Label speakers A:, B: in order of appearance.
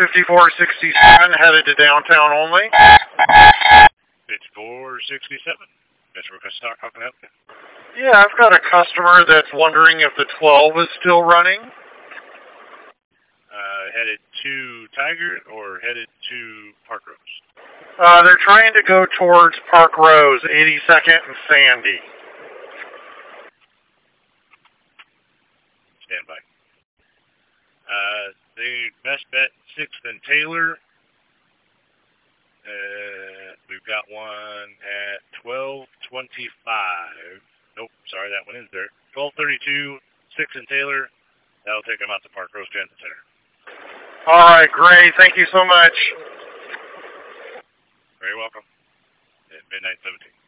A: 5467 headed to downtown only.
B: 5467. Metro Star, how can I help you?
A: Yeah, I've got a customer that's wondering if the 12 is still running.
B: Headed to Tiger or headed to Park Rose?
A: They're trying to go towards Park Rose, 82nd and Sandy.
B: Stand by. The best bet, 6th and Taylor. We've got one at 12:25. Nope, sorry, that one is there. 12:32, 6th and Taylor. That'll take them out to Park Rose Transit Center.
A: All right, great. Thank you so much.
B: Very welcome. At midnight 17.